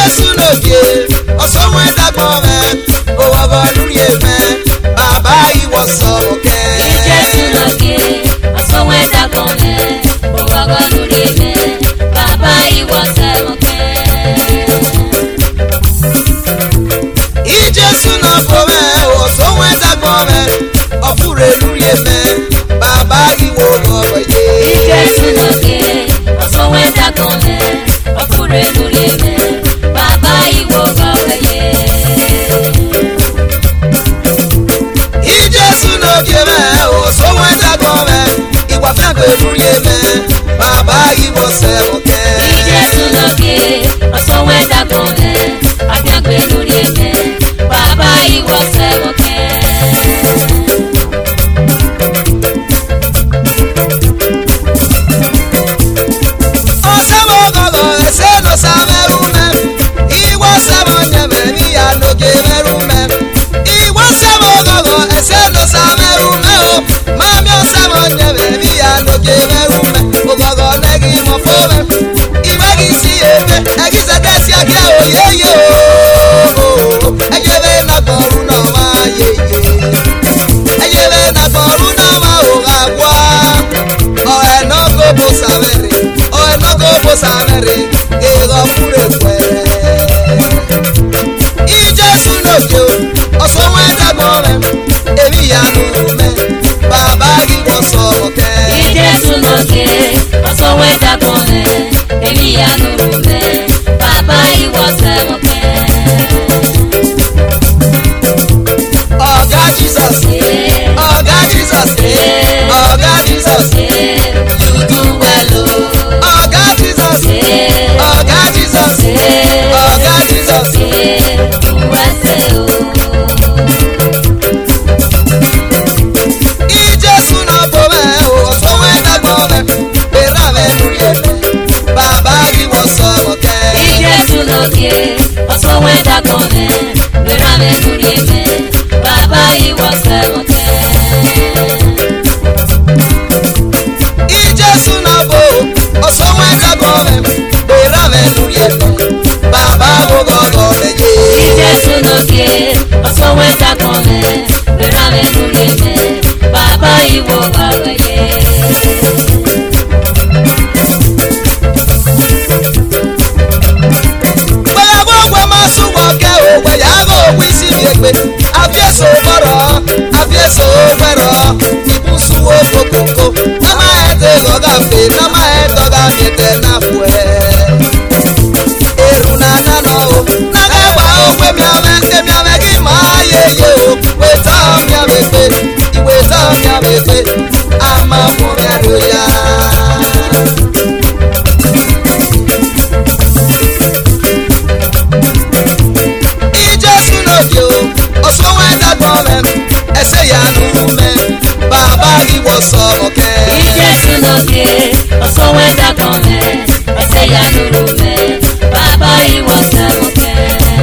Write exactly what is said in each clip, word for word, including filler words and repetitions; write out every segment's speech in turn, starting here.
Jésù lókè ọ̀sọ́wọ́n ẹ̀dàgbọ́n rẹ̀ òwòrán lórí ẹ̀mẹ́ bàbá ìwọ sọ̀rọ̀ kẹ́. Jésù lókè ọ̀sọ́wọ́n ẹ̀dàgbọ́n rẹ̀ òwòrán lórí ẹ̀mẹ́ bàbá ìwọ sọ̀rọ̀ kẹ́. Jésù náà bọ̀ rẹ̀ ọ̀sọ́wọ́n ẹ̀dàgbọ́n rẹ̀ ọ̀fúnrẹ́ lórí ẹ̀mẹ́ bàbá ìwọ lọ́wọ́ yé. Jésù lókè ọ̀sọ́wọ́n ẹ̀dàgbọ́n rẹ̀ ọ̀fúnrẹ́ lórí ẹ̀mẹ́ bàbá ìwọ lọ́wọ́ yé. Jésù lókè rẹ̀ ọ̀sọ́wọ́n ẹ̀dàgbọ́n rẹ̀ ìwà fẹ́gbẹ́ lórí ẹ̀mẹ́ bàbá ìwọ sẹ̀rọ̀ kẹ́. Jésù lókè ọ̀sọ́wọ́n ẹ̀dàgbọ́n rẹ̀ àgbẹ̀gbẹ̀ lórí ẹ̀mẹ́ bàbá ìwọ sẹ̀rọ̀ kẹ́. Samere ego fure kwe Jésù lókè ọ̀sọ́wọ́n ẹ̀dàgbọ́n rẹ̀ èmi yanu me bàbá ìwọ sọ̀rọ̀ kẹ́. Jésù lókè ọ̀sọ́wọ́n ẹ̀dàgbọ́n rẹ̀ èmi yanu me bàbá ìwọ sọ̀rọ̀ kẹ́. Ọ̀gá Jesus Ọ̀gá Jesus Ọ̀gá Jesus you do well o. Ọ̀gá Jesus Ọ̀gá Jesus Ọ̀gá Jesus Jésù náà bọ̀ rẹ̀ ọ̀sọ́wọ́n ẹ̀dàgbọ́n rẹ̀ bẹ̀rẹ̀ rẹ̀ lórí ẹ̀mẹ́ bàbá ìwọ sọ̀rọ̀ kẹ́. Jésù lókè ọ̀sọ́wọ́n ẹ̀dàgbọ́n rẹ̀ bẹ̀rẹ̀ rẹ̀ lórí ẹ̀mẹ́ bàbá ìwọ sọ̀rọ̀ kẹ́. Jésù náà bọ̀ ọ̀sọ́wọ́n ẹ̀dàgbọ́n rẹ̀ bẹ̀rẹ̀ rẹ̀ lórí ẹ̀mẹ́ bàbá gbogbo rẹ̀ yé. Jésù lókè ọ̀sọ́wọ́n ẹ̀dàgbọ́n rẹ̀ bẹ̀rẹ̀ rẹ̀ lórí ẹ̀mẹ́ bàbá ìwọ sọ̀rọ̀ yé. Gbẹ̀yàwó ọgbẹ́ máa súnmọ́ kẹ́ o gbẹ̀yàwó òwú isi mi ègbè àfíèsò gbọ́rọ̀ àfíèsò gbẹ̀rọ̀ ìbùsùn òkòkòkò námà ẹ̀ tẹ̀ lọ́gà fè námà ẹ̀ tọ́gà mi tẹ̀ náà fò ẹ̀. Èrù nànà nọ o nàgà gbà ó gbé mi àmẹ́ èmi àmẹ́ kí màá yé yé o ìwé tán mi àmẹ́ pé ìwé tán mi àmẹ́ pé àmà fún mi àdó yá. Jésù lókè ọ̀sọ́wọ́n ẹ̀dàgbọ́n rẹ̀ ẹsẹ̀ yanu mẹ́ bàbá ìwọ sọ̀rọ̀ kẹ́. Jésù lókè ọ̀sọ́wọ́n ẹ̀dàgbọ́n rẹ̀ ẹsẹ̀ yanu mẹ́ bàbá ìwọ sọ̀rọ̀ kẹ́.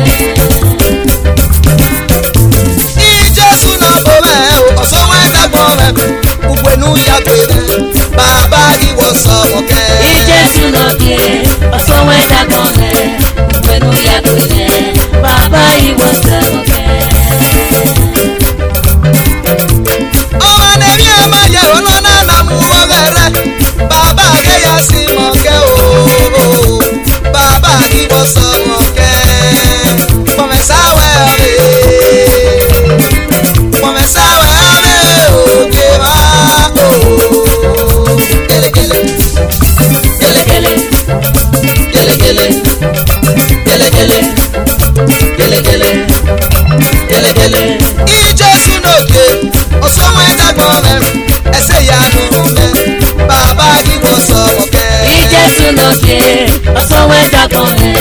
Jésù náà bọ̀ rẹ̀ ọ̀sọ́wọ́n ẹ̀dàgbọ́n rẹ̀ gbogbo inú yàgbé rẹ̀ bàbá ìwọ sọ̀rọ̀ kẹ́. Jésù lókè ọ̀sọ́wọ́n ẹ̀dàgbọ́n rẹ̀ gbogbo inú yàgbé rẹ̀ bàbá ìwọ sọ̀rọ̀ kẹ́. Ọmọ nẹ̀mí ẹ̀ máa yẹ ọ̀nà náà nà mú ọ̀gẹ̀rẹ̀ bàbá àgẹ́yà sí mọ̀kẹ́ o bàbá ìwọ sọ̀rọ̀ kẹ́. Pọ̀mẹ́sáwẹ̀ ọ̀rẹ́ pọ̀mẹ́sáwẹ̀ ọ̀rẹ́ òkè wá o. Gẹ́lẹ́gẹ́lẹ́ gẹ́lẹ́gẹ́lẹ́ gẹ́lẹ́gẹ́lẹ́ gẹ́lẹ́gẹ́lẹ́ gẹ́lẹ́gẹ́lẹ́ gẹ́lẹ́gẹ́lẹ́. Jésù lókè ọ̀sọ́wọ́n ẹ̀dàgbọ́n rẹ̀ ẹsẹ̀ yanu mẹ́ bàbá ìwọ sọ̀rọ̀ kẹ́. Jésù lókè ọ̀sọ́wọ́n ẹ̀dàgbọ́n rẹ̀